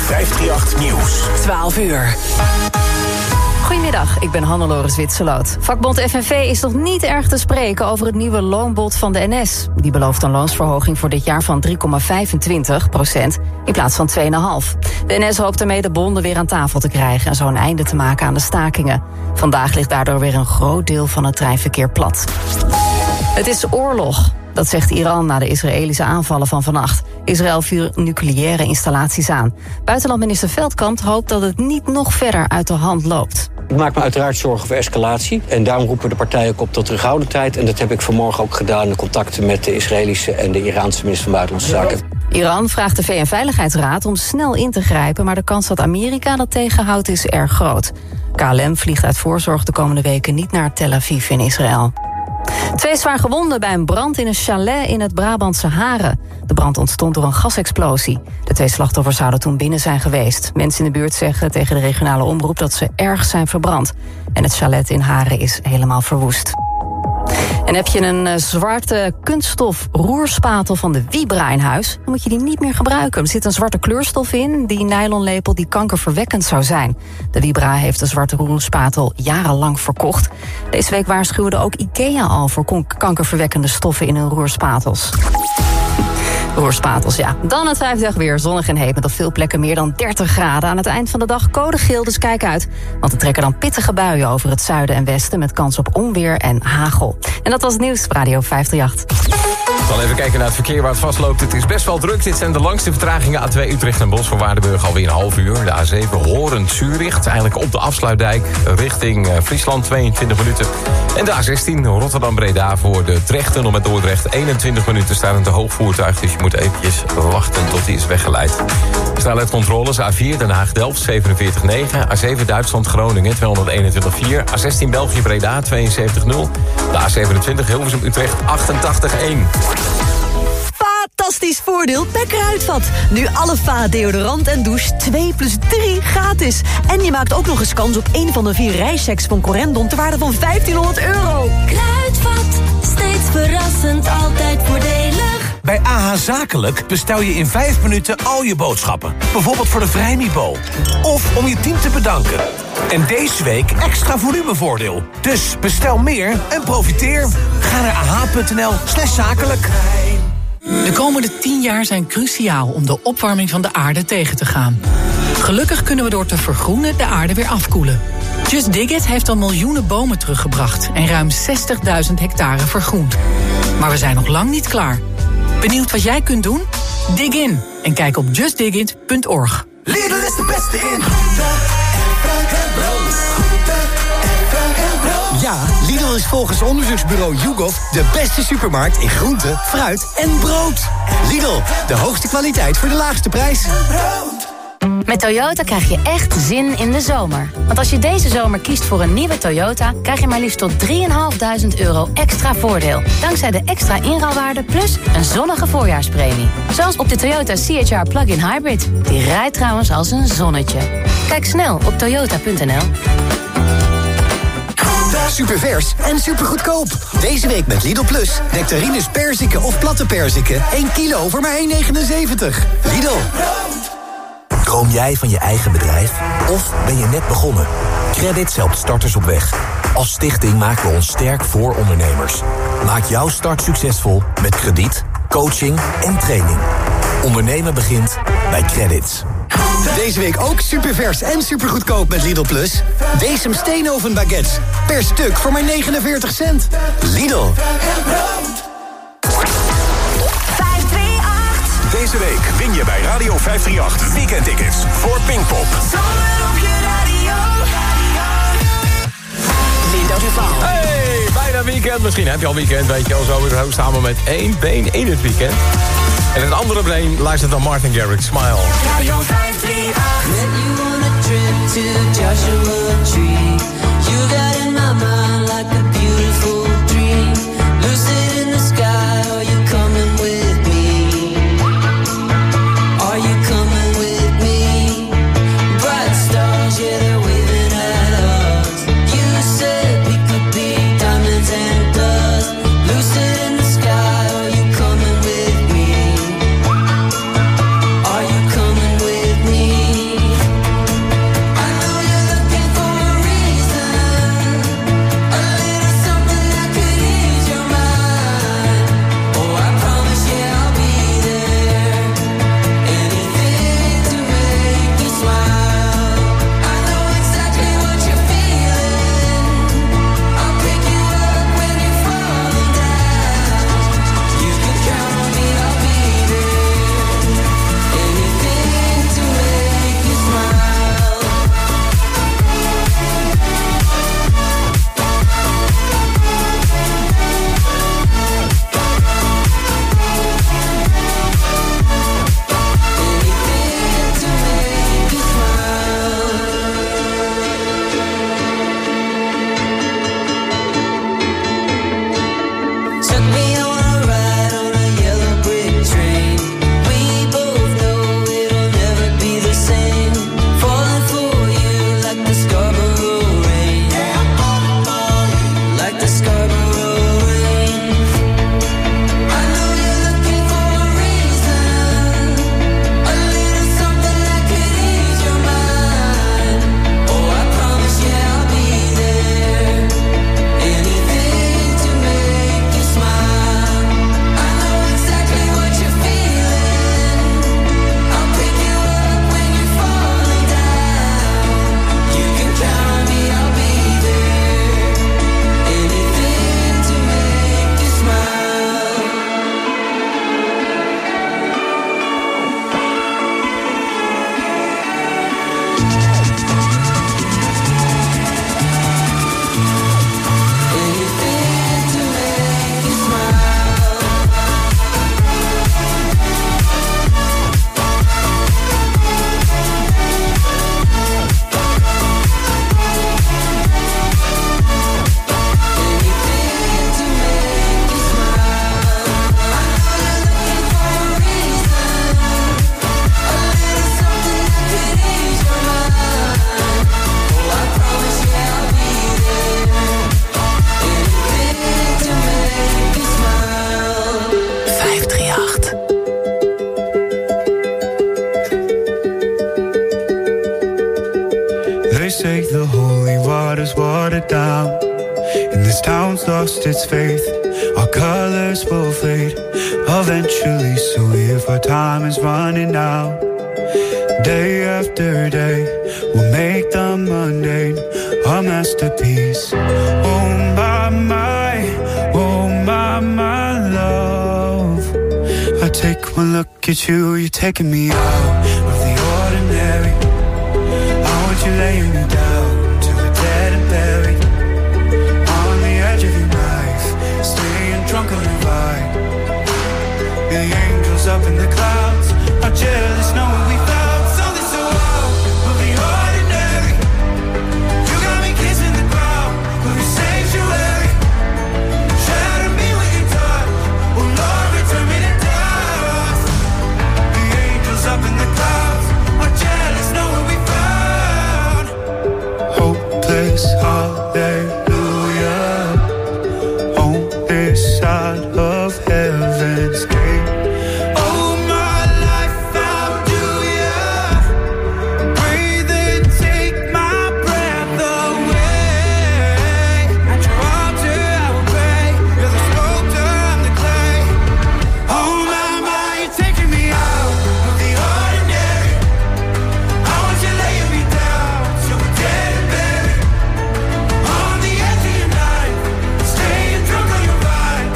538 Nieuws. 12 uur. Goedemiddag, ik ben Hannelore Zwitserloot. Vakbond FNV is nog niet erg te spreken over het nieuwe loonbod van de NS. Die belooft een loonsverhoging voor dit jaar van 3,25% in plaats van 2,5%. De NS hoopt ermee de bonden weer aan tafel te krijgen en zo een einde te maken aan de stakingen. Vandaag ligt daardoor weer een groot deel van het treinverkeer plat. Het is oorlog. Dat zegt Iran na de Israëlische aanvallen van vannacht. Israël viel nucleaire installaties aan. Buitenlandminister Veldkamp hoopt dat het niet nog verder uit de hand loopt. Ik maak me uiteraard zorgen voor escalatie. En daarom roepen de partijen ook op tot terughoudendheid. En dat heb ik vanmorgen ook gedaan in contacten met de Israëlische en de Iraanse minister van Buitenlandse Zaken. Iran vraagt de VN-veiligheidsraad om snel in te grijpen, maar de kans dat Amerika dat tegenhoudt is erg groot. KLM vliegt uit voorzorg de komende weken niet naar Tel Aviv in Israël. 2 zwaar gewonden bij een brand in een chalet in het Brabantse Haren. De brand ontstond door een gasexplosie. De 2 slachtoffers zouden toen binnen zijn geweest. Mensen in de buurt zeggen tegen de regionale omroep dat ze erg zijn verbrand. En het chalet in Haren is helemaal verwoest. En heb je een zwarte kunststof roerspatel van de Vibra in huis, dan moet je die niet meer gebruiken. Er zit een zwarte kleurstof in, die nylonlepel die kankerverwekkend zou zijn. De Vibra heeft de zwarte roerspatel jarenlang verkocht. Deze week waarschuwde ook IKEA al voor kankerverwekkende stoffen in hun roerspatels. Roerspatels, ja. Dan het 5 dag weer, zonnig en heet met op veel plekken meer dan 30 graden. Aan het eind van de dag code geel, dus kijk uit. Want er trekken dan pittige buien over het zuiden en westen met kans op onweer en hagel. En dat was het nieuws op Radio 538. We gaan even kijken naar het verkeer waar het vastloopt. Het is best wel druk. Dit zijn de langste vertragingen. A2 Utrecht en Bos voor Waardenburg alweer een half uur. De A7 Horen-Zurich, eigenlijk op de afsluitdijk richting Friesland, 22 minuten. En de A16 Rotterdam-Breda voor de Drechttunnel met Dordrecht, 21 minuten staan een te hoog voertuig. Dus je moet eventjes wachten tot die is weggeleid. Snelheidscontroles A4 Den Haag-Delft 47,9. A7 Duitsland-Groningen 221,4. A16 België-Breda 72,0. De A27 Hilversum-Utrecht 88,1. Fantastisch voordeel bij Kruidvat. Nu alle Va deodorant en douche 2 plus 3 gratis. En je maakt ook nog eens kans op een van de 4 reischecks van Corendon ter waarde van €1500. Kruidvat, steeds verrassend, altijd voordelig. Bij AH Zakelijk bestel je in 5 minuten al je boodschappen. Bijvoorbeeld voor de Vrijmibo. Of om je team te bedanken. En deze week extra volumevoordeel. Dus bestel meer en profiteer. Ga naar ah.nl/zakelijk. De komende 10 jaar zijn cruciaal om de opwarming van de aarde tegen te gaan. Gelukkig kunnen we door te vergroenen de aarde weer afkoelen. Just Dig It heeft al miljoenen bomen teruggebracht en ruim 60.000 hectare vergroend. Maar we zijn nog lang niet klaar. Benieuwd wat jij kunt doen? Dig in en kijk op justdigit.org. Lidl is de beste in. Ja, Lidl is volgens onderzoeksbureau YouGov de beste supermarkt in groente, fruit en brood. Lidl, de hoogste kwaliteit voor de laagste prijs. Met Toyota krijg je echt zin in de zomer. Want als je deze zomer kiest voor een nieuwe Toyota, krijg je maar liefst tot €3.500 extra voordeel. Dankzij de extra inruilwaarde plus een zonnige voorjaarspremie. Zoals op de Toyota CHR Plug-in Hybrid. Die rijdt trouwens als een zonnetje. Kijk snel op toyota.nl. Supervers en supergoedkoop. Deze week met Lidl Plus. Nectarines perziken of platte perziken. 1 kilo voor maar €1,79. Lidl. Droom jij van je eigen bedrijf? Of ben je net begonnen? Credits helpt starters op weg. Als stichting maken we ons sterk voor ondernemers. Maak jouw start succesvol met krediet, coaching en training. Ondernemen begint bij Credits. Deze week ook supervers en supergoedkoop met Lidl Plus. Decem steenoven baguettes. Per stuk voor maar 49 cent. Lidl. Deze week win je bij Radio 538 weekendtickets voor Pinkpop. Hey, bijna weekend. Misschien heb je al weekend, weet je al zo. We samen met 1 been in het weekend. En het andere been luistert naar Martin Garrix, Smile. Radio 538. When you on a trip to Joshua Tree, you got in my mind like a beautiful dream. Lucid in the sky, are you coming with me? Are you coming with me? Bright stars, yeah, they're waving at us. You said we could be diamonds and dust. Lucid in the sky, are you coming with me? Are you coming with me? say the holy water's watered down, and this town's lost its faith. Our colors will fade eventually, so if our time is running out, day after day, we'll make the mundane a masterpiece. Oh my love, I take one look at you, you're taking me out of the ordinary. I want you laying me down till we're dead and buried, on the edge of your knife, staying drunk on the vine. The angels up in the clouds are jealous knowing we found something so out of the ordinary. You got me kissing the ground of your sanctuary. Shatter me with your touch, oh Lord, return me to dust. The angels up in the clouds are jealous knowing we found hopeless hallelujah on this side of heaven's gate. Oh my life, I'll do ya. Breathe and take my breath away. At your altar I will pray. You're the sculptor, I'm the clay. Oh my, you're taking me out of the ordinary. I want you laying me down till we're dead and buried, on the edge of your knife, staying drunk on your vine.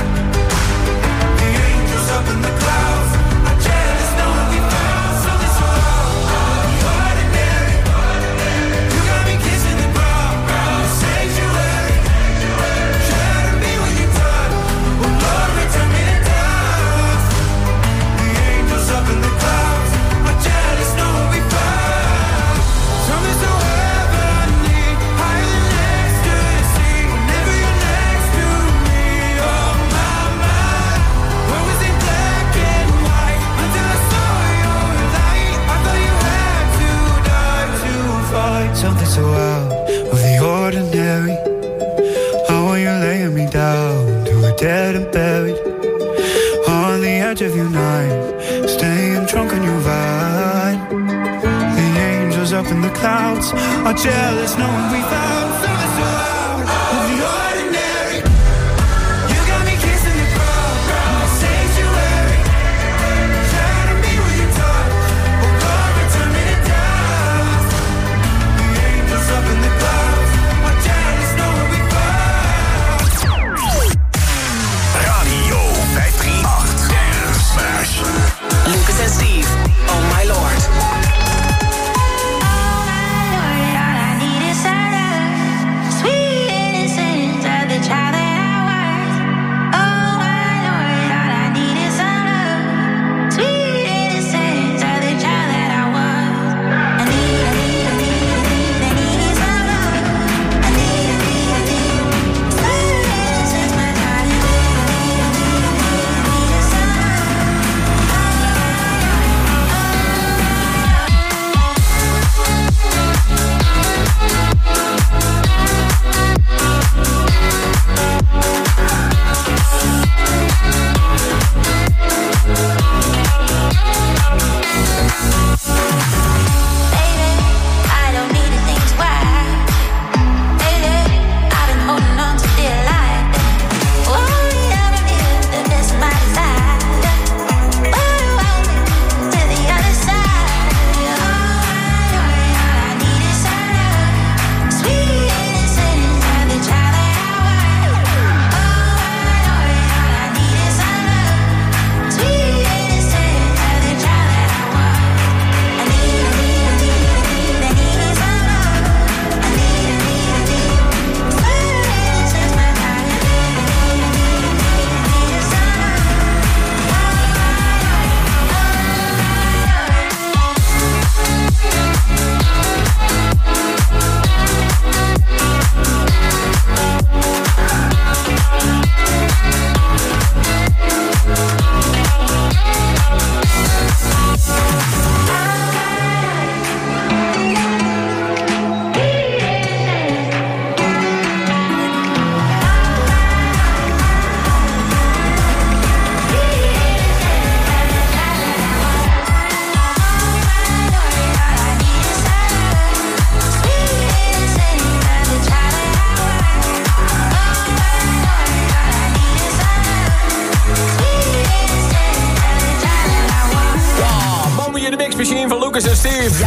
The angels up in the clouds are jealous knowing we found something so out of the ordinary. You got me kissing the ground of your sanctuary. Shatter me with your touch, oh Lord, return me to dust. The angels up in the clouds are jealous knowing we found something so heavenly, higher than ecstasy. Whenever you're next to me, oh my, where was it black and white until I saw your light? I thought you had to die to fight something so out of the ordinary. How are you laying me down till we're dead and buried, on the edge of your knife, staying drunk on your vine. The angels up in the clouds are jealous knowing we found something so out of the ordinary. You got me kissing the ground of your sanctuary. Shatter me with your touch, oh Lord, return me to dust. The angels up in the clouds are jealous knowing we found. Radio 538 Dance Smash. Lucas and Steve, oh my lord. All I need is sweet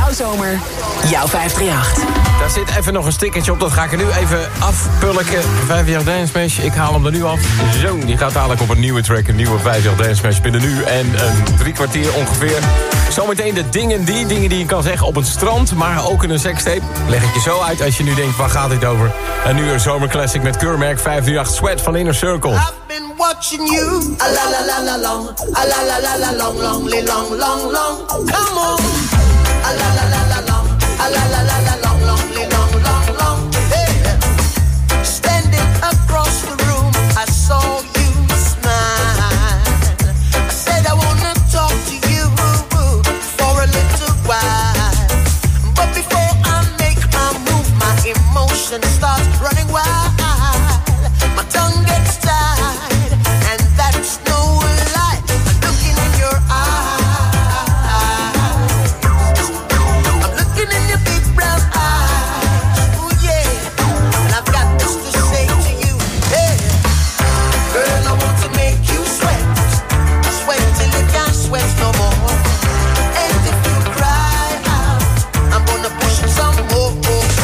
Jouw zomer, jouw 538. Daar zit even nog een stickertje op, dat ga ik er nu even afpulken. 5 Dance Smash, ik haal hem er nu af. Zo, die gaat dadelijk op een nieuwe track, een nieuwe 5 Dance Smash binnen nu en een 3 kwartier ongeveer. Zometeen de dingen die je kan zeggen op het strand, maar ook in een sekstape. Leg ik je zo uit als je nu denkt, waar gaat dit over? En nu een zomerclassic met keurmerk 538 Sweat van Inner Circle. I've been watching you, a la la la la long, a la la la la long, long, long, long, long. Come on, a la la la la long, a la la la la long, long, long, long, long. Hey, standing across the room, I saw you smile. I said I wanna talk to you for a little while, but before I make my move, my emotions start running wild. My tongue gets tied, and that's no lie. I'm looking in your eyes. I'm looking in your big brown eyes. Ooh yeah, and I've got this to say to you. Hey, girl, I want to make you sweat, sweat till you can't sweat no more. And if you cry out, I'm gonna push it some more.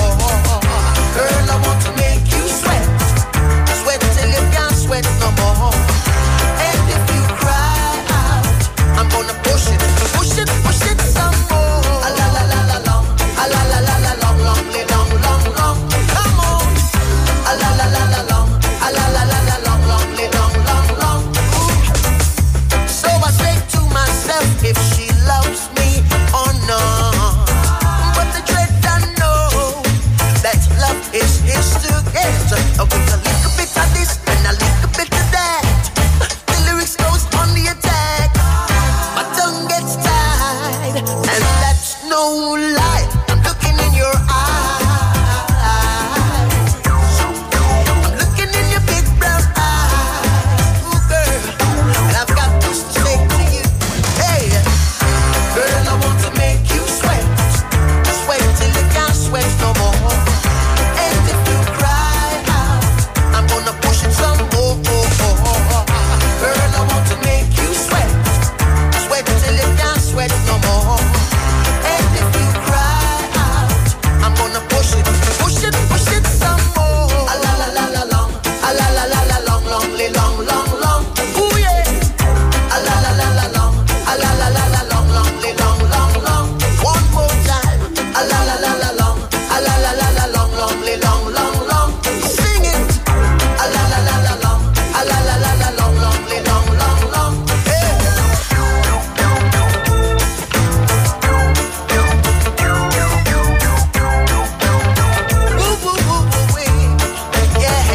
Girl, I want to make you sweat, sweat till you can't sweat no more. And if you cry out, I'm gonna push it some more. A la la la la long, a la la la la long, long, long, long, long. Come on, a la la la la long, a la la la la long, long, long, long, long. Ooh. So I say to myself, if she loves me or not. But the dread I know that love is his to get. With a little bit of this and a little bit of that, the lyrics goes on the attack. My tongue gets tied, and that's no lie. I'm looking in your eyes. I'm looking in your big brown eyes. Ooh, girl, and I've got this to say to you. Hey, girl, I want to make you sweat, sweat till you can't sweat no more. And if you cry out, I'm gonna push it some more. Girl, I want to make you sweat, sweat till you can't sweat no more. And if you cry out, I'm gonna push it some more. A la la la la long, a la la la la long, long, long, long, long. Ooh yeah. A la la la la long, a la la la la long, long, long, long, long. One more time. A la la la la long, a la la la la long, long, long, long, long. Sing it. A la la la la long, a la la la la long, long, long, long, long. Hey. Woo, woo, woo, woo, wee. Yeah.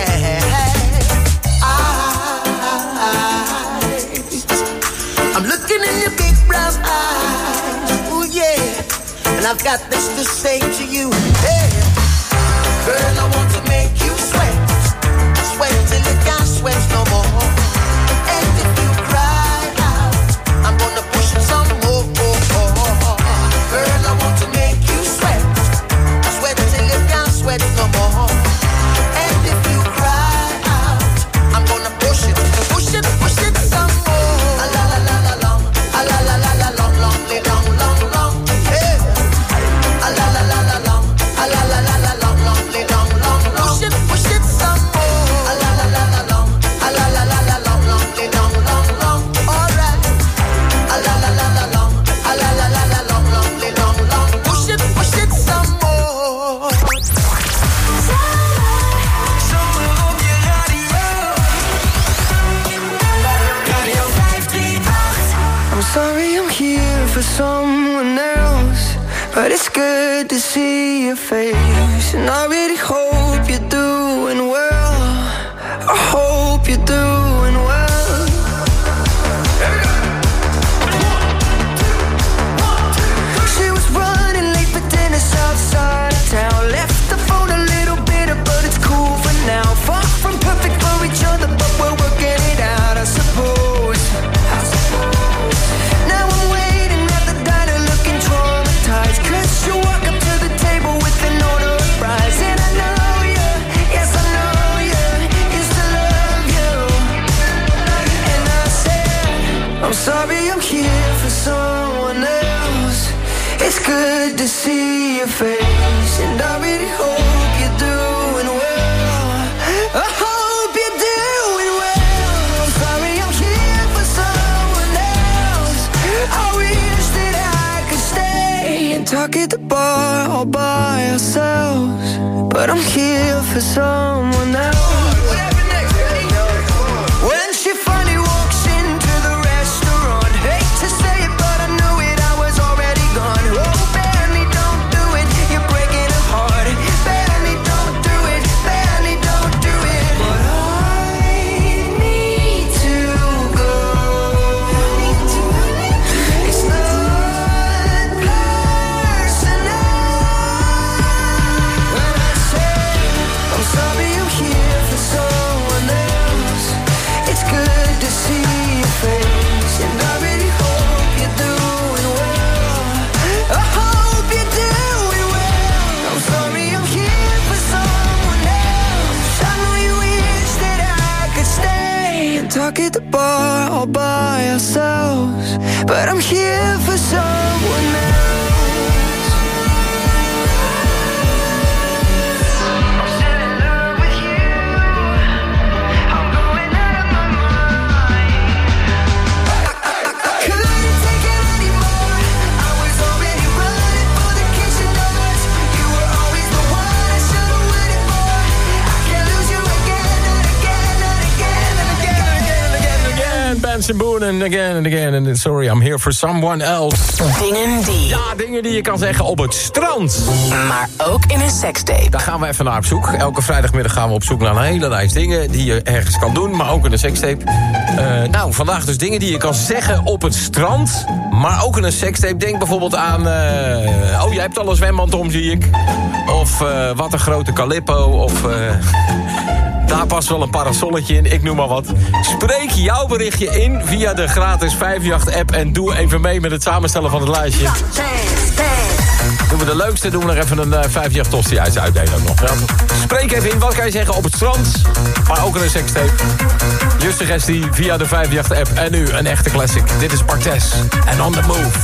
I'm looking in your big brown eyes. Ooh yeah, and I've got this to say to you. Hey, girl, I want to make you sweat, sweat till you can't sweat no more. And if you cry out, I'm gonna push it some more. Girl, I want to make you sweat, sweat till you can't sweat no more. And if you cry out, I'm gonna push it some more. A la la la la long, a la la la la long, long, long, long, long. Hey, a la la la la long, a la la la la long, long, long, long, long. Push it some more. A la la la la long, a la la la la long, long, long, long, long. All right. A la la la la long, a la la la la long, long, long, long. Push it some more. Zomer op je radio. Radio 538. I'm sorry I'm here for someone else, but it's good to see your face. And I really hope you're doing well. I hope you're doing well. She was running late for dinner outside town. Left the phone a little bitter, but it's cool for now. Far from perfect for each other, but we're working it out, I suppose. Now I'm waiting at the diner looking traumatized, 'cause you walk up to the table with an order of fries. And I know you, yes I know you, used to love you. see your face, and I really hope you're doing well. I hope you're doing well. I'm sorry I'm here for someone else. I wish that I could stay and talk at the bar all by ourselves, but I'm here for someone else. When she finally walks into the restaurant, hate to say it, but I knew it, I was already gone. Oh, Benny, don't do it, you're breaking her heart. Benny, don't do it, Benny, don't do it. But I need to go. It's not personal. When I say I'm sorry I'm here for someone else, it's good to see your face, and I really hope you're doing well. I hope you're doing well. I'm sorry I'm here for someone else. I know you wish that I could stay and talk at the bar all by ourselves, but I'm here for someone else. Benson Boone and again and sorry, I'm here for someone else. Dingen die. Ja, dingen die je kan zeggen op het strand. Maar ook in een sekstape. Daar gaan we even naar op zoek. Elke vrijdagmiddag gaan we op zoek naar een hele rijst dingen die je ergens kan doen, maar ook in een sekstape. Nou, vandaag dus dingen die je kan zeggen op het strand, maar ook in een sekstape. Denk bijvoorbeeld aan, oh, jij hebt al een zwemband om, zie ik. Of wat een grote Calippo, of... daar past wel een parasolletje in, ik noem maar wat. Spreek jouw berichtje in via de gratis 538-app... en doe even mee met het samenstellen van het lijstje. Doen we de leukste, doen we nog even een 538-tosti uitdelen ook nog. Ja. Spreek even in, wat kan je zeggen op het strand, maar ook in een sekstape. Je suggestie via de 538-app. En nu een echte classic. Dit is Bartes en On The Move.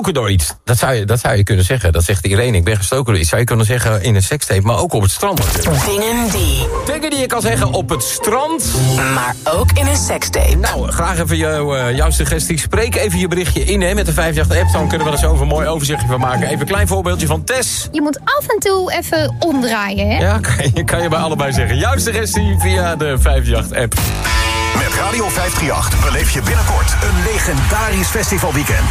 gestoken door iets. Dat zou je kunnen zeggen. Dat zegt Irene, ik ben gestoken door iets. Zou je kunnen zeggen in een sekstape, maar ook op het strand natuurlijk. Dingen die je kan zeggen op het strand. Maar ook in een sekstape. Nou, graag even jouw suggestie. Spreek even je berichtje in met de 538-app. Dan kunnen we er zo een mooi overzichtje van maken. Even een klein voorbeeldje van Tess. Je moet af en toe even omdraaien, hè? Ja, kan je bij allebei zeggen. Jouw suggestie via de 538-app. Met Radio 538 beleef je binnenkort een legendarisch festivalweekend.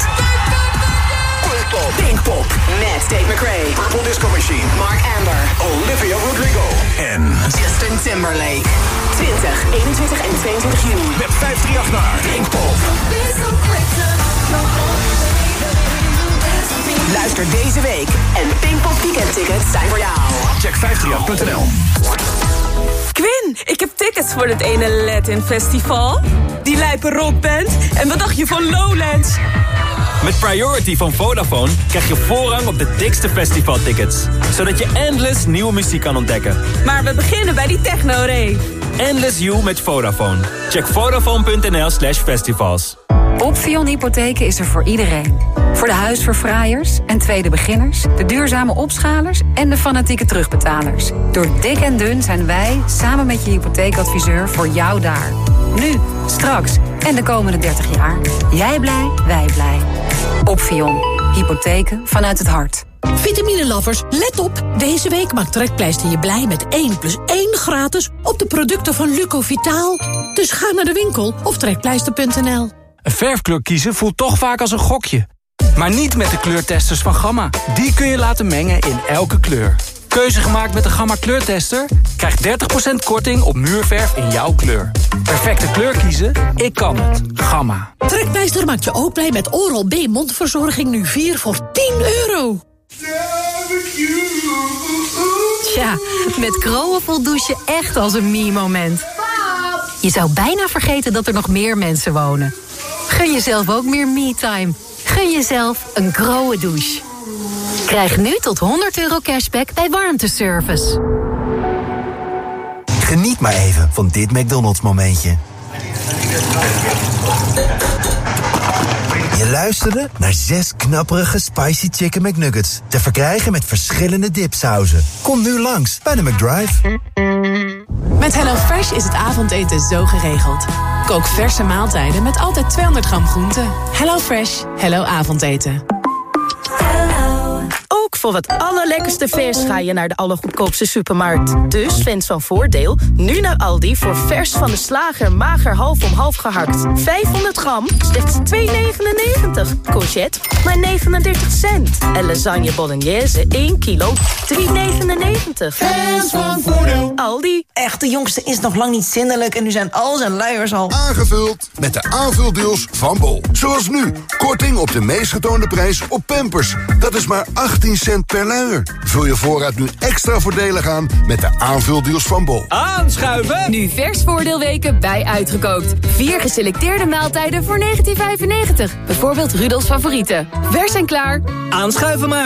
Pinkpop met Tate McRae, Purple Disco Machine, Mark Amber, Olivia Rodrigo en Justin Timberlake. 20, 21 en 22 juni. Met 538 naar Pinkpop. Luister deze week en Pinkpop weekendtickets zijn voor jou. Check 538.nl. Quinn, ik heb tickets voor het ene Latin Festival. Die lijpe rockband. En wat dacht je van Lowlands? Met Priority van Vodafone krijg je voorrang op de dikste festivaltickets. Zodat je endless nieuwe muziek kan ontdekken. Maar we beginnen bij die techno-rave. Endless You met Vodafone. Check vodafone.nl/festivals. Opvion Hypotheken is er voor iedereen. Voor de huisverfraaiers en tweede beginners, de duurzame opschalers en de fanatieke terugbetalers. Door dik en dun zijn wij, samen met je hypotheekadviseur, voor jou daar. Nu, straks en de komende 30 jaar. Jij blij, wij blij. Opvion. Hypotheken vanuit het hart. Vitamine-lovers, let op. Deze week maakt Trekpleister je blij met 1+1 gratis op de producten van Lucovitaal. Dus ga naar de winkel of trekpleister.nl. Een verfkleur kiezen voelt toch vaak als een gokje. Maar niet met de kleurtesters van Gamma. Die kun je laten mengen in elke kleur. Keuze gemaakt met de Gamma kleurtester? Krijg 30% korting op muurverf in jouw kleur. Perfecte kleur kiezen? Ik kan het. Gamma. Trekpleister maakt je ook blij met Oral-B mondverzorging nu 4 voor €10. Tja, met Kroon voelt douchen echt als een me-moment. Je zou bijna vergeten dat er nog meer mensen wonen. Gun jezelf ook meer me-time. Gun jezelf een Kroon douche. Krijg nu tot €100 cashback bij warmteservice. Geniet maar even van dit McDonald's momentje. Je luisterde naar 6 knapperige Spicy Chicken McNuggets. Te verkrijgen met verschillende dipsauzen. Kom nu langs bij de McDrive. Met HelloFresh is het avondeten zo geregeld. Kook verse maaltijden met altijd 200 gram groente. HelloFresh, hello avondeten. Ook voor het allerlekkerste vers ga je naar de allergoedkoopste supermarkt. Dus vind zo'n voordeel nu naar Aldi voor vers van de slager mager half om half gehakt. 500 gram, slechts €2,99. Courgette, maar 39 cent. En lasagne bolognese, 1 kilo, €3,99. Fans van voordeel. Aldi. Echt, de jongste is nog lang niet zindelijk en nu zijn al zijn luiers al aangevuld met de aanvuldeals van Bol. Zoals nu, korting op de meest getoonde prijs op Pampers. Dat is maar 18 cent per luier. Vul je voorraad nu extra voordelig aan met de aanvuldeals van Bol. Aanschuiven! Nu vers voordeelweken bij Uitgekookt. 4 geselecteerde maaltijden voor €19,95. Bijvoorbeeld Rudolfs favorieten. Vers en klaar. Aanschuiven maar.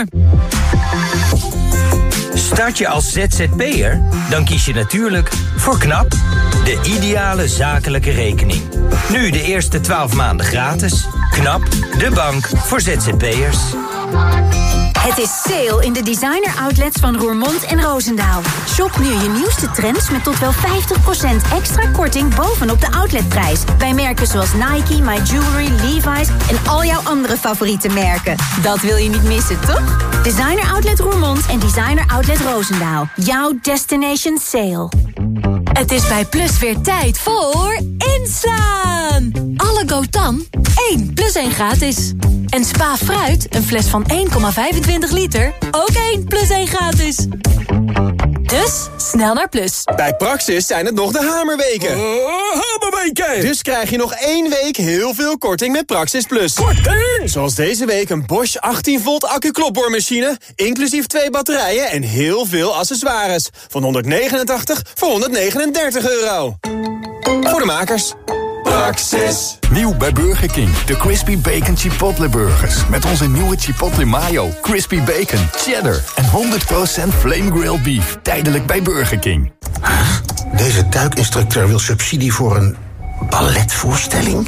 Start je als ZZP'er? Dan kies je natuurlijk voor KNAP, de ideale zakelijke rekening. Nu de eerste 12 maanden gratis. KNAP, de bank voor ZZP'ers. Het is sale in de designer outlets van Roermond en Roosendaal. Shop nu je nieuwste trends met tot wel 50% extra korting bovenop de outletprijs. Bij merken zoals Nike, My Jewelry, Levi's en al jouw andere favoriete merken. Dat wil je niet missen, toch? Designer Outlet Roermond en Designer Outlet Roosendaal. Jouw destination sale. Het is bij Plus weer tijd voor inslaan. Alle Gotan, 1+1 gratis. En Spa Fruit, een fles van 1,25 liter, ook 1+1 gratis. Dus, snel naar Plus. Bij Praxis zijn het nog de hamerweken. Hamerweken! Dus krijg je nog 1 week heel veel korting met Praxis Plus. Korting! Zoals deze week een Bosch 18 volt accu-klopboormachine, inclusief 2 batterijen en heel veel accessoires. Van €189 voor €139. Voor de makers. Praxis. Nieuw bij Burger King. De Crispy Bacon Chipotle Burgers. Met onze nieuwe Chipotle Mayo, Crispy Bacon, Cheddar en 100% Flame Grilled Beef. Tijdelijk bij Burger King. Deze duikinstructeur wil subsidie voor een balletvoorstelling?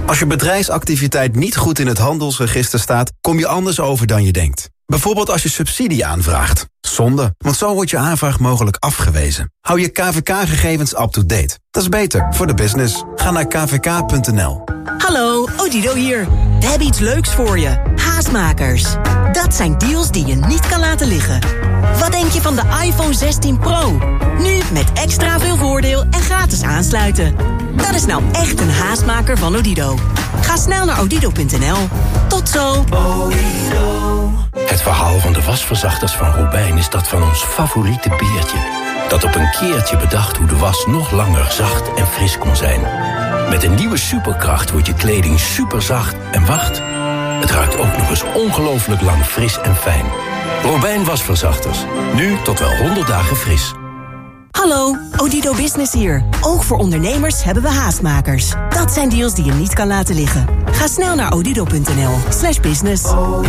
Als je bedrijfsactiviteit niet goed in het handelsregister staat, kom je anders over dan je denkt. Bijvoorbeeld als je subsidie aanvraagt. Zonde, want zo wordt je aanvraag mogelijk afgewezen. Hou je KVK-gegevens up-to-date. Dat is beter voor de business. Ga naar kvk.nl. Hallo, Odido hier. We hebben iets leuks voor je. Haastmakers. Dat zijn deals die je niet kan laten liggen. Wat denk je van de iPhone 16 Pro? Nu met extra veel voordeel en gratis aansluiten. Dat is nou echt een haastmaker van Odido. Ga snel naar odido.nl. Tot zo. Het verhaal van de wasverzachters van Robijn is dat van ons favoriete beertje. Dat op een keertje bedacht hoe de was nog langer zacht en fris kon zijn. Met een nieuwe superkracht wordt je kleding superzacht en wacht. Het ruikt ook nog eens ongelooflijk lang fris en fijn. Robijn wasverzachters. Nu tot wel 100 dagen fris. Hallo, Odido Business hier. Ook voor ondernemers hebben we haastmakers. Dat zijn deals die je niet kan laten liggen. Ga snel naar odido.nl/business.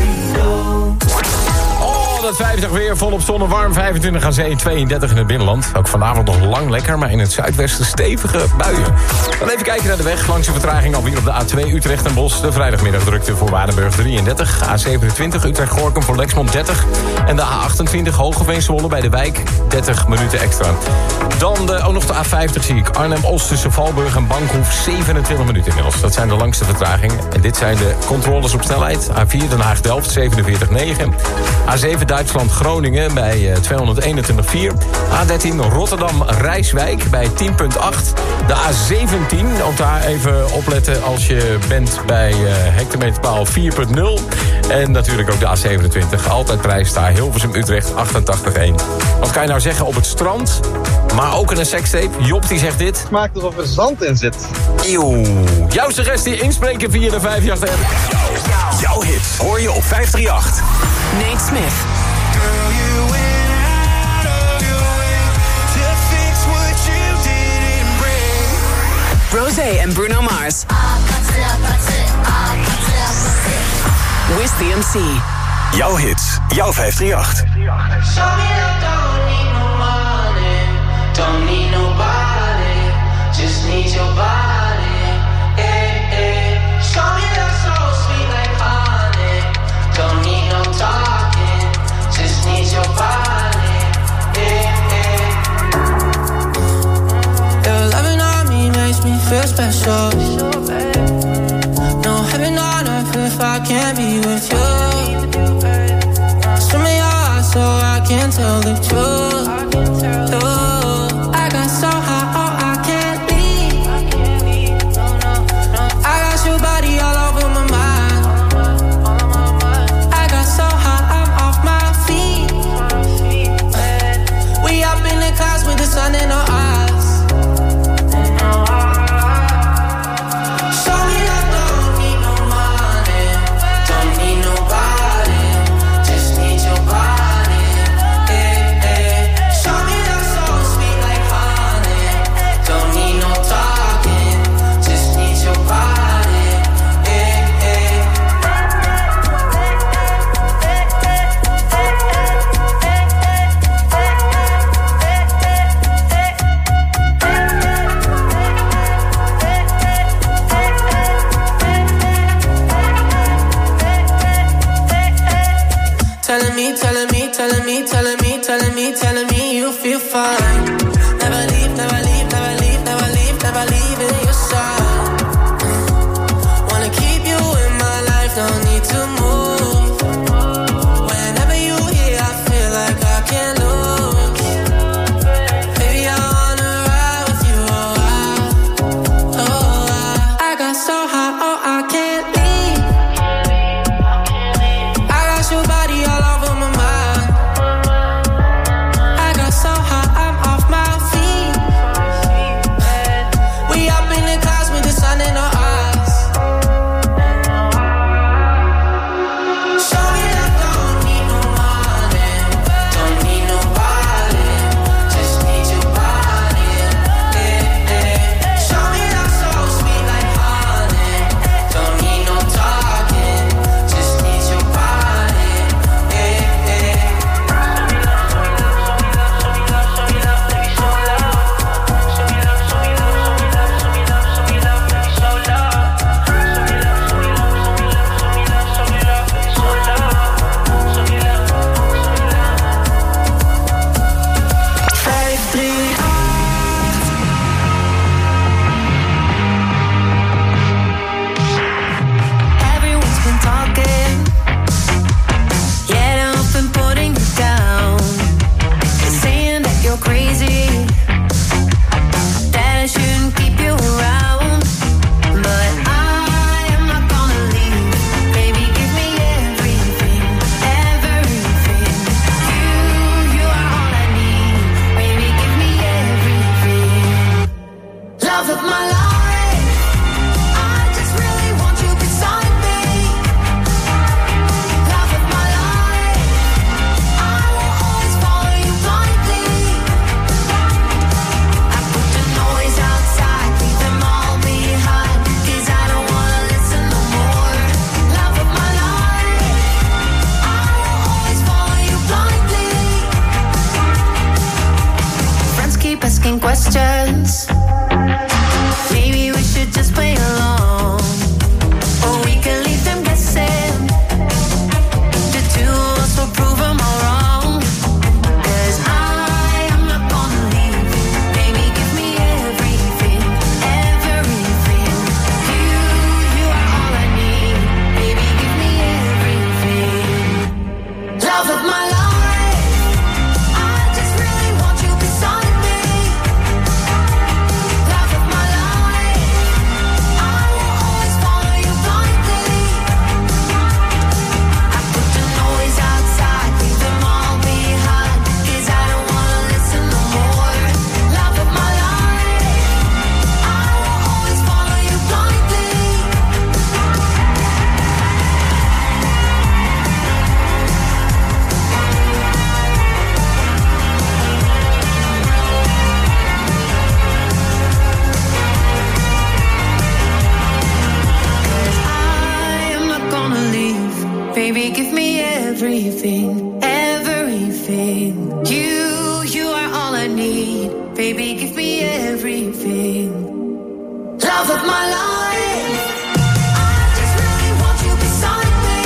Dat 50 weer, volop zon en warm, 25 aan zee, 32 in het binnenland. Ook vanavond nog lang lekker, maar in het zuidwesten stevige buien. Dan even kijken naar de weg. Langs de vertraging alweer op de A2 Utrecht en Bos. De vrijdagmiddag drukte voor Waardenburg 33. A27 Utrecht-Gorkum voor Lexmond 30. En de A28 Hogeveen-Zwolle bij de Wijk 30 minuten extra. Dan ook nog de A50 zie ik. Arnhem-Oost tussen Valburg en Bankhoef 27 minuten inmiddels. Dat zijn de langste vertragingen. En dit zijn de controles op snelheid. A4 Den Haag-Delft 47,9. A7 Duitsland-Groningen bij 221,4. A13 Rotterdam-Rijswijk bij 10,8. De A17, ook daar even opletten als je bent bij hectometerpaal 4,0. En natuurlijk ook de A27, altijd prijs daar. Hilversum-Utrecht 88,1. Wat kan je nou zeggen op het strand? Maar ook in een sekstape. Job die zegt dit. Smaakt alsof er zand in zit. Eeuw. Jouw suggestie inspreken via de 538. Jouw hits hoor je op 538. Nate Smith. Rosé en Bruno Mars. Wiz MC. Jouw hits, jouw 538. Don't need nobody, just need your body. Show me that so sweet like honey. Don't need no talking, just need your body. Your loving on me makes me feel special. No heaven on earth if I can't be with you. Swim in your eyes so I can tell the truth. Sun in our eyes. Show me that don't need no money, don't need nobody, just need your body. Show me that so sweet like honey, don't need no talking, just need your body. Telling me you feel fine. Never leave, never leave, never leave, never leave, never leave in your side. Wanna keep you in my life, no need to move. Whenever you here, I feel like I can't lose. Baby, I wanna ride with you, I got so high, oh, I can't leave. I got your body all over my mind. So high, I'm off my feet. We questions. Maybe we should just play along, or we can leave them guessing. The two of us will prove them all wrong. 'Cause I am not gonna leave you. Baby, give me everything, everything. You are all I need. Baby, give me everything. Love of my life. Baby, give me everything, everything. You are all I need. Baby, give me everything. Love of my life. I just really want you beside me.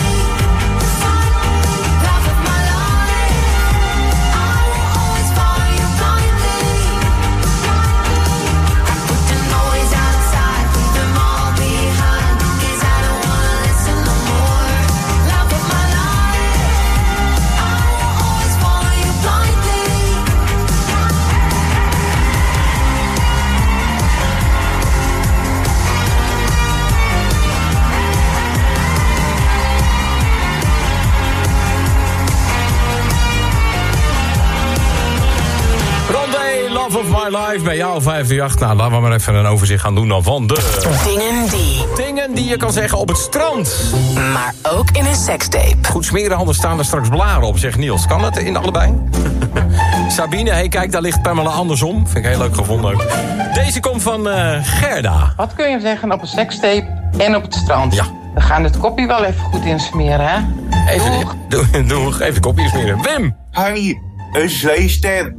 Love of my life. I will always follow you blindly. I put the noise outside, leave them all behind. 'Cause I don't wanna listen no more. Love of my life. I will always follow you blindly. Rondé, Love of My Life, bij jou 538. Nou, laten we maar even een overzicht gaan doen dan van de... Dingen die je kan zeggen op het strand. Maar ook in een sekstape. Goed smeren, anders staan er straks blaren op, zegt Niels. Kan dat in allebei? Sabine, hey, kijk, daar ligt Pamela andersom. Vind ik heel leuk gevonden ook. Deze komt van Gerda. Wat kun je zeggen op een sekstape en op het strand? Ja. We gaan het koppie wel even goed insmeren, hè? Doeg, even koppie insmeren. Wim! Harry, een zeester.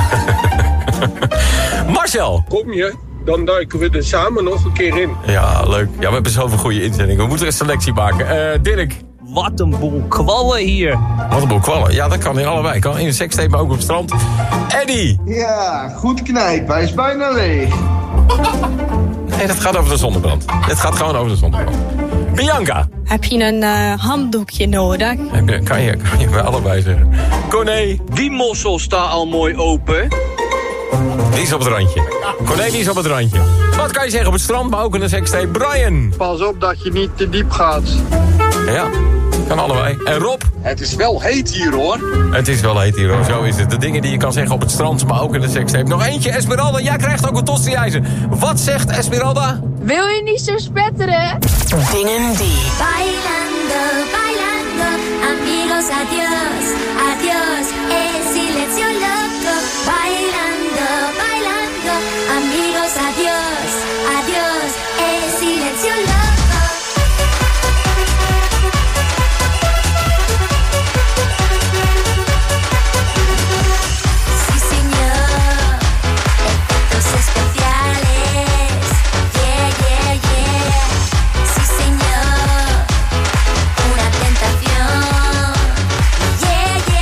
Marcel! Kom je? Dan duiken we er samen nog een keer in. Ja, leuk. Ja, we hebben zoveel goede inzendingen. We moeten een selectie maken. Dirk. Wat een boel kwallen hier. Wat een boel kwallen. Ja, dat kan in allebei. Kan in een sekstape, maar ook op het strand. Eddie. Ja, goed knijp. Hij is bijna leeg. Nee, dat gaat over de zonnebrand. Het gaat gewoon over de zonnebrand. Bianca. Heb je een handdoekje nodig? Kan je bij allebei zeggen. Corné. Die mossel staat al mooi open. Die is op het randje. Corné, die is op het randje. Wat kan je zeggen op het strand, maar ook in een sekstape? Brian. Pas op dat je niet te diep gaat. Ja, kan allebei. En Rob? Het is wel heet hier, hoor. Het is wel heet hier, hoor. Zo is het. De dingen die je kan zeggen op het strand, maar ook in de sekstape. Nog eentje, Esmeralda. Jij krijgt ook een tosti-ijzer. Wat zegt Esmeralda? Wil je niet zo spetteren? Dingen die. Bailando, bailando, amigos, adiós, adiós, es silencio loco. Bailando, bailando, amigos, adiós, adiós, es silencio loco. Sí, señor, efectos especiales, yeah, yeah, yeah. Sí, señor, una tentación, yeah, yeah.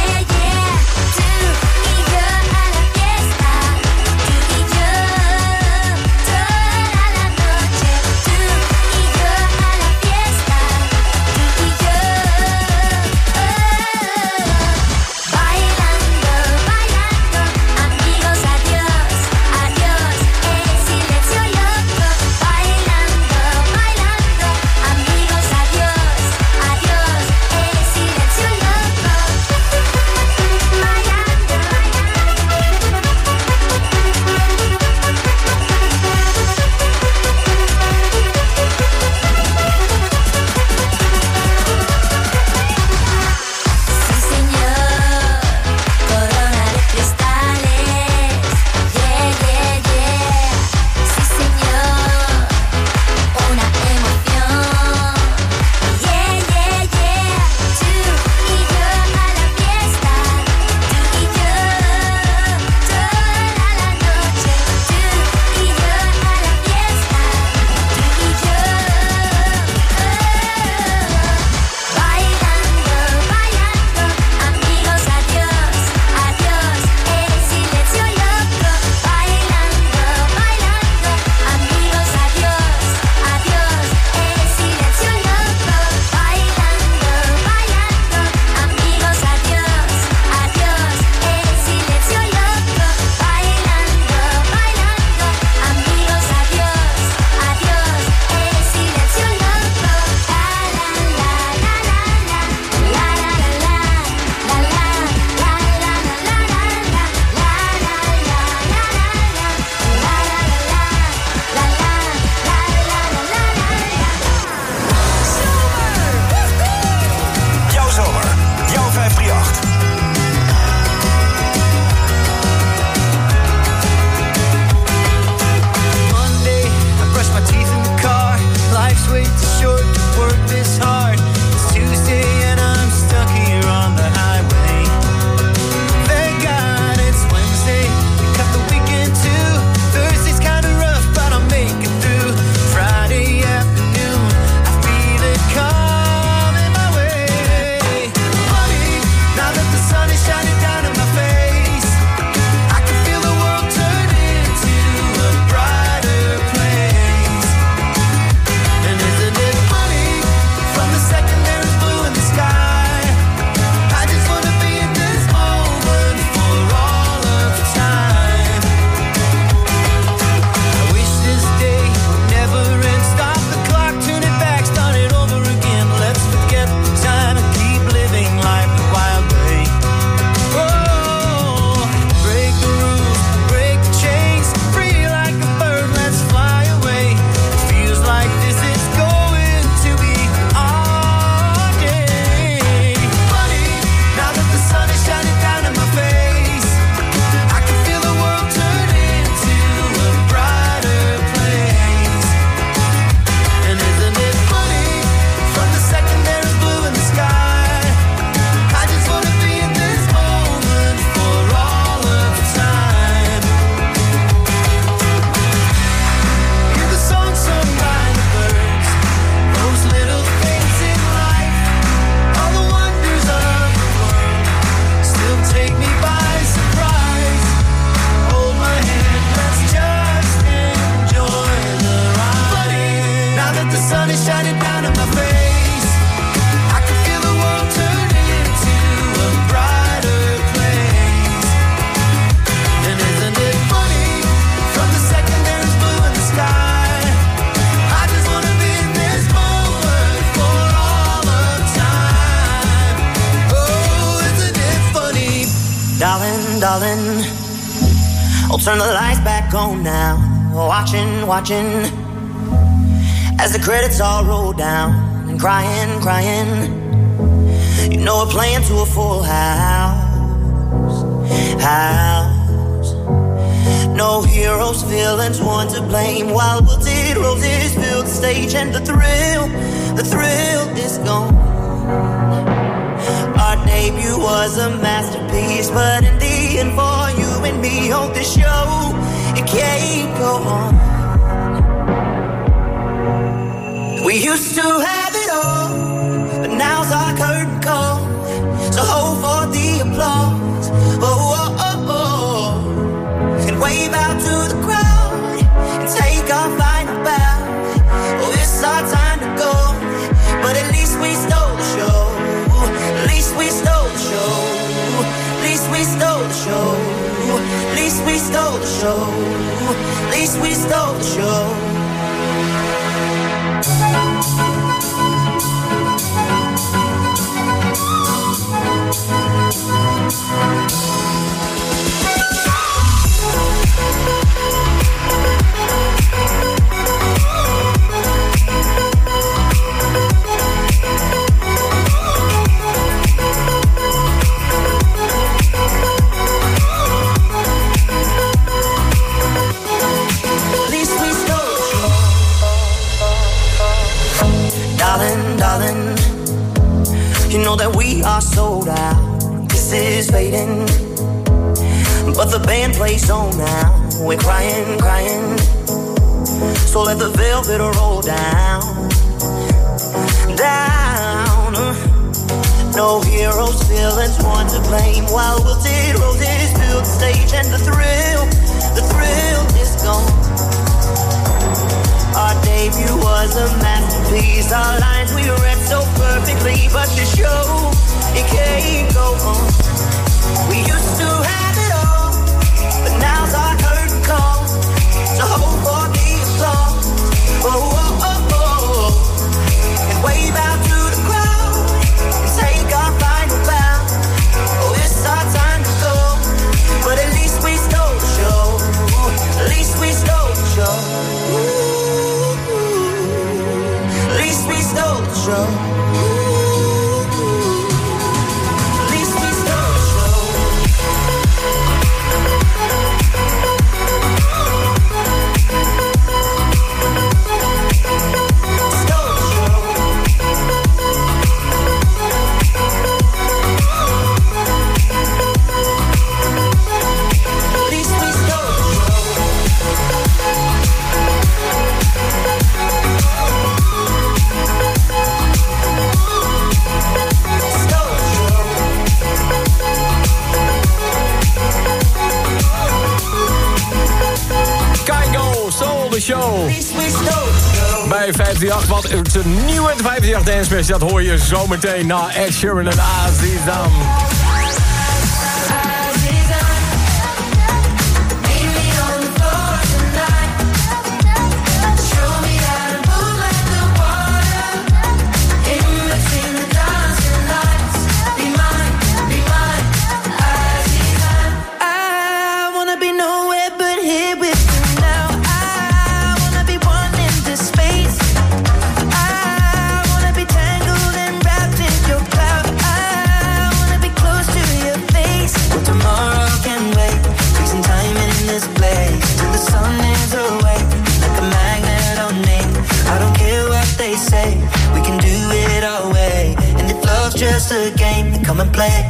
Darling, darling, I'll turn the lights back on now. Watching, watching, as the credits all roll down. And crying, crying, you know we're playing to a full house. No heroes, villains, one to blame. While wilted roses fill the stage, and the thrill is gone. Our debut was a masterpiece, but in the end, for you and me, hold the show, it can't go on. We used to have it all, but now's our curtain call. So hold for the applause, and wave out to the crowd, and take our final bow. Oh, it's our time to go, but at least we stole the show. At least we stole the show. At least we stole the show. At least we stole the show. At least we stole the show. Darling, you know that we are sold out. This is fading, but the band plays on now. We're crying, crying, so let the velvet roll down. No heroes, villains, one to blame. While wilted roses fill the stage, and the thrill is gone. Our debut was a masterpiece. Our lines we read so perfectly, but the show, it can't go on. We used to have it all, but now's our curtain call. So hold for the applause, and wave out to the crowd, and take our final bow. Oh, it's our time to go, but at least we stole the show. At least we stole the show. At least we stole the show. At least we stole the show. Stole the show. At least we stole the show. De show. Bij 538, wat het nieuwe 538 Dance Special, dat hoor je zometeen na Ed Sheeran en Azizam. Just a game, then come and play.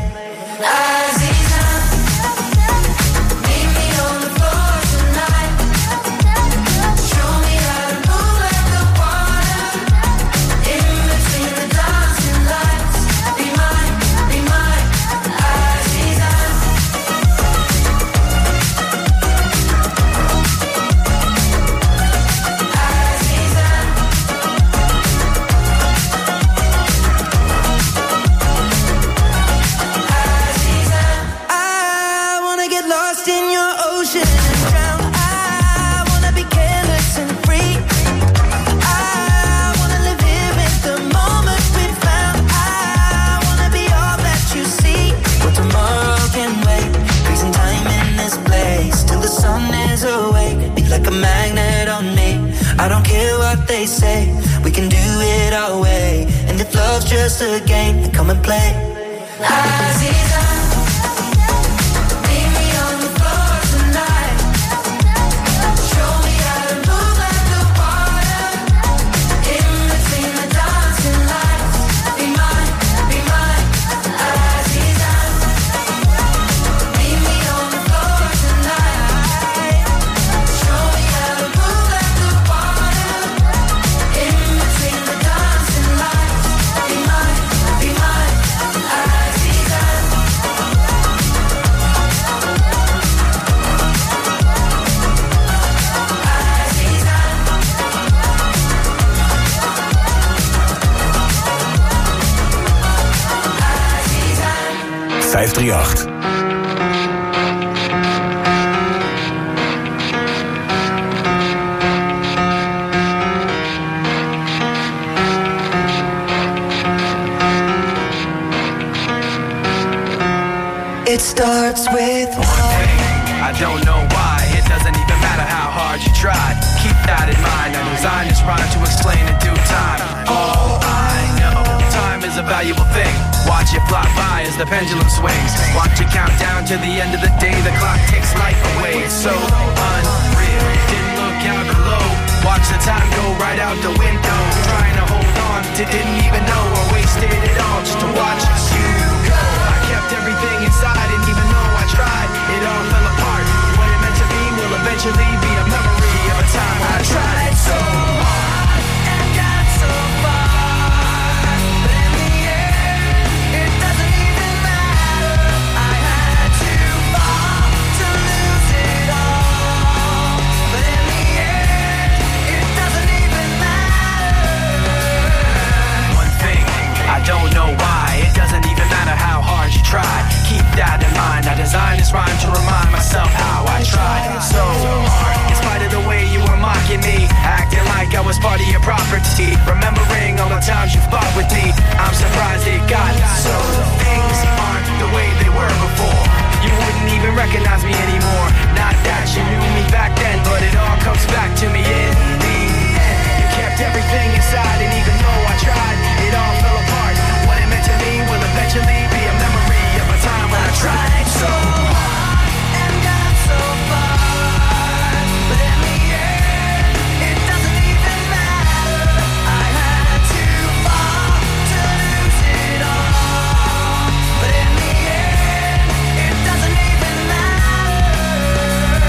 Tomorrow can wait. what they say. We can do it our way. And if love's just a game, then come and play. Aziza, meet me on the floor tonight. Show me how to move like the water. In between the dancing lights. Be mine, Aziza. Meet me on the floor tonight. Show me how to move like the water. In between the dancing lights. Be mine, Aziza. 538. It starts with one thing, I don't know why. It doesn't even matter how hard you tried. Keep that in mind. I designed this rhyme to explain in due time. All I know, time is a valuable thing. Watch it fly by as the pendulum swings. Watch it count down to the end of the day. The clock takes life away. It's so unreal. Didn't look out below. Watch the time go right out the window. Trying to hold on to didn't even know I wasted it all just to watch you go. I kept everything inside, and even though I tried, it all fell apart. What it meant to be will eventually be a memory of a time I tried so hard and got so far. But in the end, it doesn't even matter. I had to fall to lose it all. But in the end, it doesn't even matter. One thing, I don't know why. It doesn't even matter how hard you try. Keep that in mind. I designed this rhyme to remind myself how I tried so hard. In spite of the way you were mocking me, acting like I was part of your property. Remembering all the times you fought with me, I'm surprised it got so. Things aren't the way they were before. You wouldn't even recognize me anymore. Not that you knew me back then, but it all comes back to me in the end. You kept everything inside, and even though I tried, it all fell apart. What it meant to me will eventually be a memory of a time when I tried so hard and got so far. But in the end, it doesn't even matter. I had to fall to lose it all. But in the end, it doesn't even matter.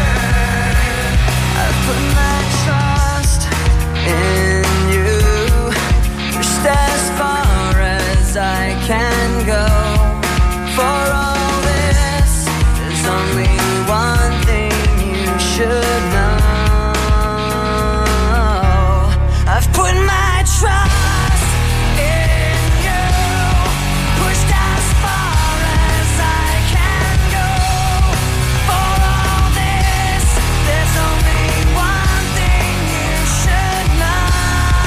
I put my trust in you. Pushed as far as I can go. For all this, there's only one thing you should know. I've put my trust in you. Pushed as far as I can go. For all this, there's only one thing you should know.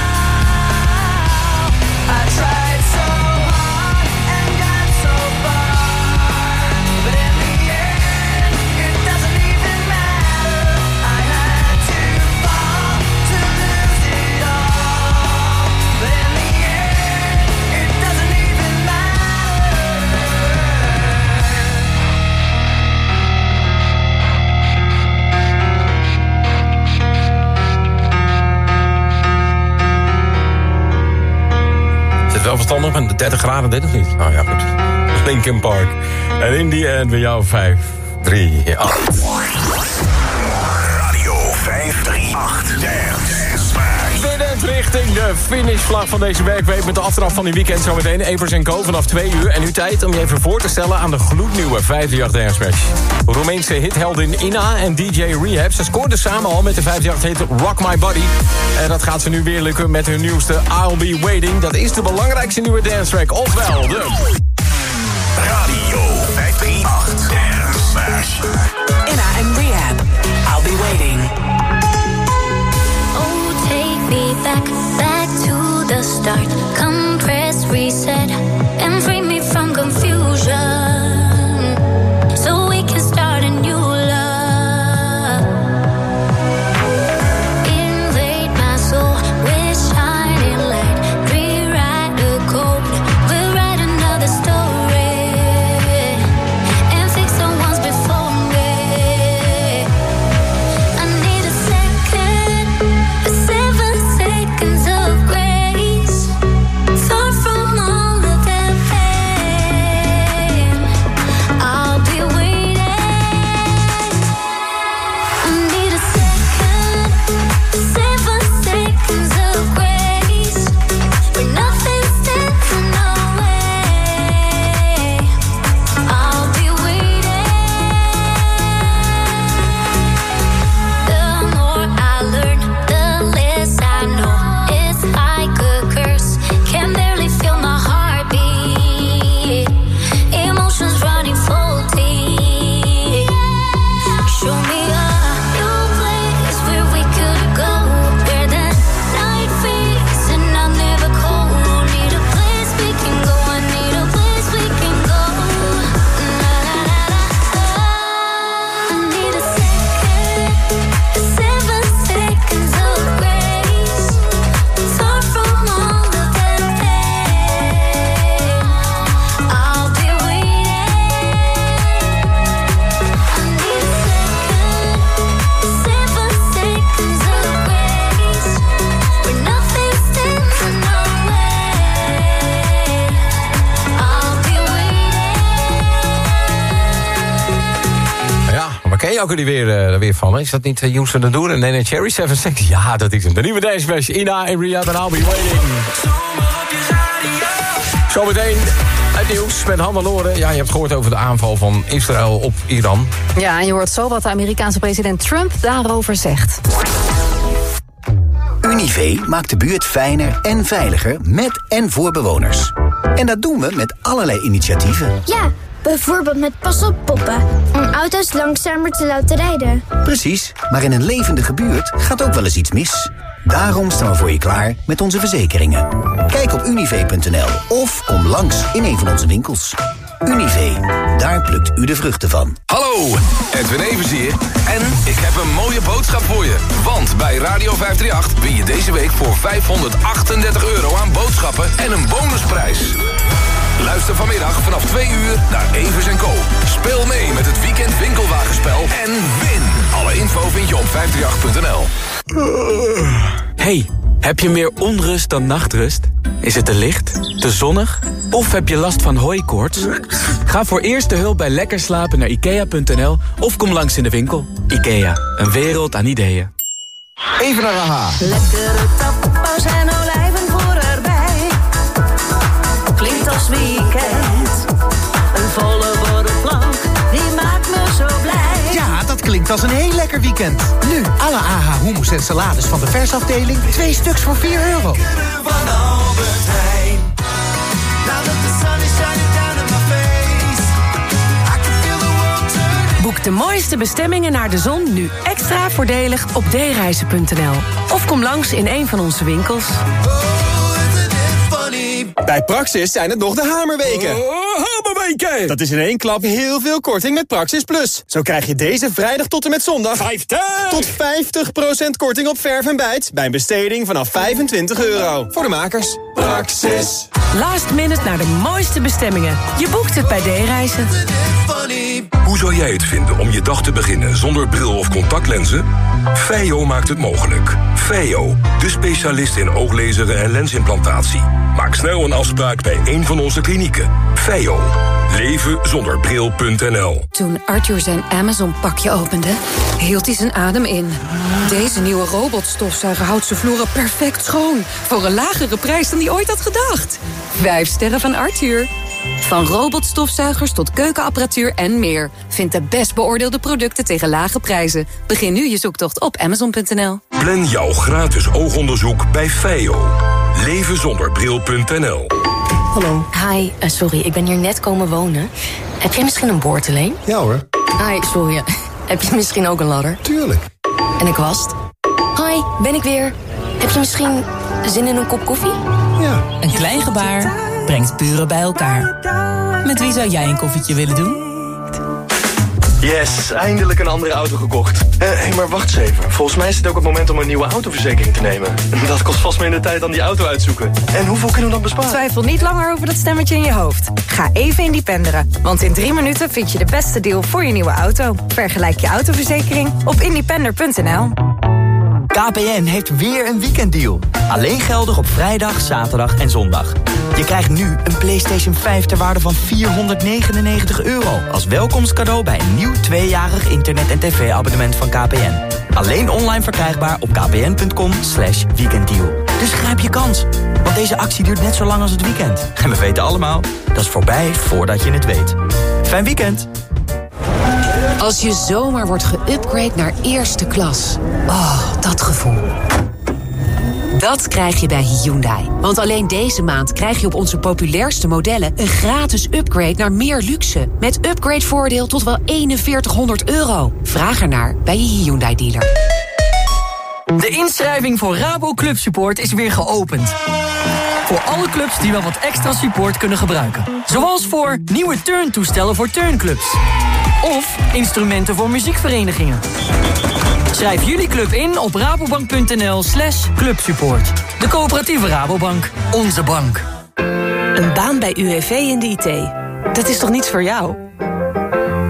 I tried so hard and got so far, but in the end, it doesn't even matter. I had to fall to lose it all, but in the end, it doesn't even matter. Is het wel verstandig met de 30 graden dit of niet? Nou ja, goed. Linkin Park. En in die end bij jou 5, 3, 8. Radio 538. Dance Smash. Binnen richting de finishvlag van deze werkweek met de aftrap van die weekend zometeen. Evers & Co vanaf 2 uur. En nu tijd om je even voor te stellen aan de gloednieuwe 538 Dance Smash. Roemeense hitheldin Ina en DJ Rehab. Ze scoorden samen al met de 538 hit Rock My Body. En dat gaat ze nu weer lukken met hun nieuwste I'll Be Waiting. Dat is de belangrijkste nieuwe dance track. Ofwel de Radio 538 Dance Smash. Ina and Rehab. I'll be waiting. Oh, take me back to the start. Come press reset and free me from confusion, so we can start a new love. Invade my soul. ken je ook weer van? Is dat niet Houston de Doer en Nene Cherry 7 Seconds? Ja, dat is hem. De nieuwe Dance Smash. Ina en Rehab en I'll Be Waiting. Zometeen het nieuws met Hannelore. Ja, je hebt gehoord over de aanval van Israël op Iran. Ja, en je hoort zo wat de Amerikaanse president Trump daarover zegt. Univé maakt de buurt fijner en veiliger met en voor bewoners. En dat doen we met allerlei initiatieven. Ja, bijvoorbeeld met pas op poppen. Om auto's langzamer te laten rijden. Precies, maar in een levendige buurt gaat ook wel eens iets mis. Daarom staan we voor je klaar met onze verzekeringen. Kijk op univé.nl of kom langs in een van onze winkels. Univé, daar plukt u de vruchten van. Hallo, Edwin Evers hier. En ik heb een mooie boodschap voor je. Want bij Radio 538 win je deze week voor €538 aan boodschappen en een bonusprijs. Luister vanmiddag vanaf 2 uur naar Evers & Co. Speel mee met het weekend winkelwagenspel en win. Alle info vind je op 538.nl. Hey, heb je meer onrust dan nachtrust? Is het te licht, te zonnig of heb je last van hooikoorts? Ga voor eerste hulp bij Lekker Slapen naar IKEA.nl of kom langs in de winkel. IKEA, een wereld aan ideeën. Even naar AHA. Lekkere tapas en olijven voor erbij. Klinkt als weekend. Een volle borrelplank, die maakt me zo blij. Ja, dat klinkt als een heel lekker weekend. Nu alle AHA hummus en salades van de versafdeling. 2 stuks voor €4. Boek de mooiste bestemmingen naar de zon nu extra voordelig op dereizen.nl. Of kom langs in een van onze winkels. Bij Praxis zijn het nog de hamerweken. Hamerweken! Dat is in één klap heel veel korting met Praxis Plus. Zo krijg je deze vrijdag tot en met zondag 50! Tot 50% korting op verf en bijt bij een besteding vanaf €25. Voor de makers. Praxis. Last minute naar de mooiste bestemmingen. Je boekt het bij D-reizen. Hoe zou jij het vinden om je dag te beginnen zonder bril of contactlenzen? Feio maakt het mogelijk. Feio, de specialist in ooglezeren en lensimplantatie. Maak snel een afspraak bij een van onze klinieken. Feio. Levenzonderbril.nl. Toen Arthur zijn Amazon-pakje opende, hield hij zijn adem in. Deze nieuwe robotstofzuiger houdt zijn vloeren perfect schoon. Voor een lagere prijs dan hij ooit had gedacht. 5 sterren van Arthur. Van robotstofzuigers tot keukenapparatuur en meer. Vind de best beoordeelde producten tegen lage prijzen. Begin nu je zoektocht op Amazon.nl. Plan jouw gratis oogonderzoek bij Feio. Levenzonderbril.nl. Hallo. Hi, sorry, ik ben hier net komen wonen. Heb jij misschien een boordeleen? Ja hoor. Hi, sorry. Heb je misschien ook een ladder? Tuurlijk. En een kwast? Hi, ben ik weer. Heb je misschien zin in een kop koffie? Ja. Een klein gebaar brengt buren bij elkaar. Met wie zou jij een koffietje willen doen? Yes, eindelijk een andere auto gekocht. Hé, maar wacht eens even. Volgens mij is het ook het moment om een nieuwe autoverzekering te nemen. Dat kost vast minder tijd dan die auto uitzoeken. En hoeveel kunnen we dan besparen? Twijfel niet langer over dat stemmetje in je hoofd. Ga even independeren, want in 3 minuten vind je de beste deal voor je nieuwe auto. Vergelijk je autoverzekering op independer.nl. KPN heeft weer een weekenddeal. Alleen geldig op vrijdag, zaterdag en zondag. Je krijgt nu een PlayStation 5 ter waarde van €499 als welkomstcadeau bij een nieuw 2-jarig internet- en tv-abonnement van KPN. Alleen online verkrijgbaar op kpn.com/weekenddeal. Dus grijp je kans, want deze actie duurt net zo lang als het weekend. En we weten allemaal, dat is voorbij voordat je het weet. Fijn weekend! Als je zomaar wordt geüpgrade naar eerste klas. Oh, dat gevoel. Dat krijg je bij Hyundai. Want alleen deze maand krijg je op onze populairste modellen een gratis upgrade naar meer luxe. Met upgradevoordeel tot wel €4100. Vraag ernaar bij je Hyundai dealer. De inschrijving voor Rabo Club Support is weer geopend. Voor alle clubs die wel wat extra support kunnen gebruiken. Zoals voor nieuwe turntoestellen voor turnclubs. Of instrumenten voor muziekverenigingen. Schrijf jullie club in op rabobank.nl/clubsupport. De coöperatieve Rabobank. Onze bank. Een baan bij UWV in de IT. Dat is toch niets voor jou?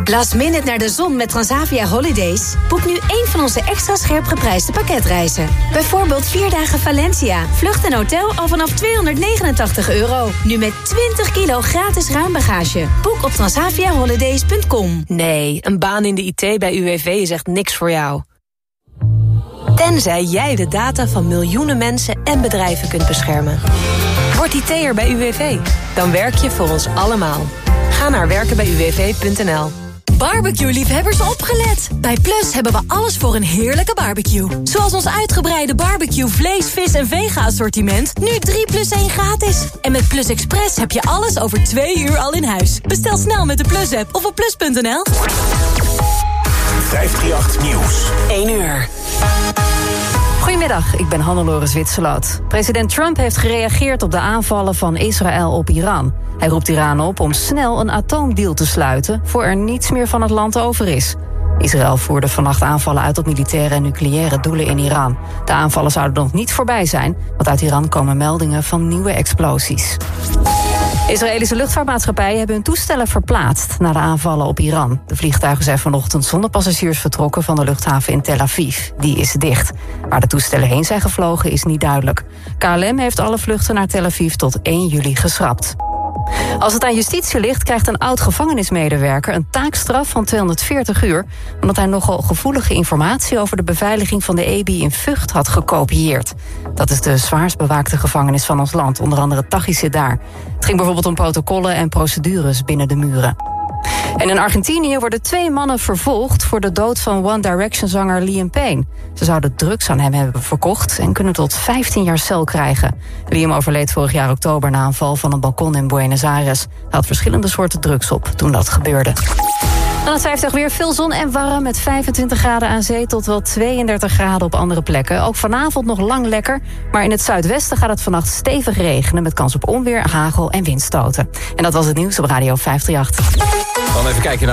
Last minute naar de zon met Transavia Holidays? Boek nu één van onze extra scherp geprijsde pakketreizen. Bijvoorbeeld 4 dagen Valencia. Vlucht en hotel al vanaf €289. Nu met 20 kilo gratis ruimbagage. Boek op transaviaholidays.com. Nee, een baan in de IT bij UWV is echt niks voor jou. Tenzij jij de data van miljoenen mensen en bedrijven kunt beschermen. Word IT'er bij UWV. Dan werk je voor ons allemaal. Ga naar werkenbijuwv.nl. Barbecue-liefhebbers opgelet! Bij Plus hebben we alles voor een heerlijke barbecue. Zoals ons uitgebreide barbecue, vlees, vis en vega-assortiment. Nu 3+1 gratis. En met Plus Express heb je alles over 2 uur al in huis. Bestel snel met de Plus-app of op plus.nl. 538 Nieuws. 1 uur. Goedemiddag, ik ben Hannelore Zwitserloot. President Trump heeft gereageerd op de aanvallen van Israël op Iran. Hij roept Iran op om snel een atoomdeal te sluiten voor er niets meer van het land over is. Israël voerde vannacht aanvallen uit op militaire en nucleaire doelen in Iran. De aanvallen zouden nog niet voorbij zijn, want uit Iran komen meldingen van nieuwe explosies. Israëlische luchtvaartmaatschappijen hebben hun toestellen verplaatst na de aanvallen op Iran. De vliegtuigen zijn vanochtend zonder passagiers vertrokken van de luchthaven in Tel Aviv. Die is dicht. Waar de toestellen heen zijn gevlogen is niet duidelijk. KLM heeft alle vluchten naar Tel Aviv tot 1 juli geschrapt. Als het aan justitie ligt, krijgt een oud-gevangenismedewerker een taakstraf van 240 uur... omdat hij nogal gevoelige informatie over de beveiliging van de EBI in Vught had gekopieerd. Dat is de zwaarst bewaakte gevangenis van ons land, onder andere Taghi zit daar. Het ging bijvoorbeeld om protocollen en procedures binnen de muren. En in Argentinië worden 2 mannen vervolgd voor de dood van One Direction-zanger Liam Payne. Ze zouden drugs aan hem hebben verkocht en kunnen tot 15 jaar cel krijgen. Liam overleed vorig jaar oktober na een val van een balkon in Buenos Aires. Hij had verschillende soorten drugs op toen dat gebeurde. Dan het 50 weer, veel zon en warm met 25 graden aan zee tot wel 32 graden op andere plekken. Ook vanavond nog lang lekker, maar in het zuidwesten gaat het vannacht stevig regenen met kans op onweer, hagel en windstoten. En dat was het nieuws op Radio 538. Dan even kijken naar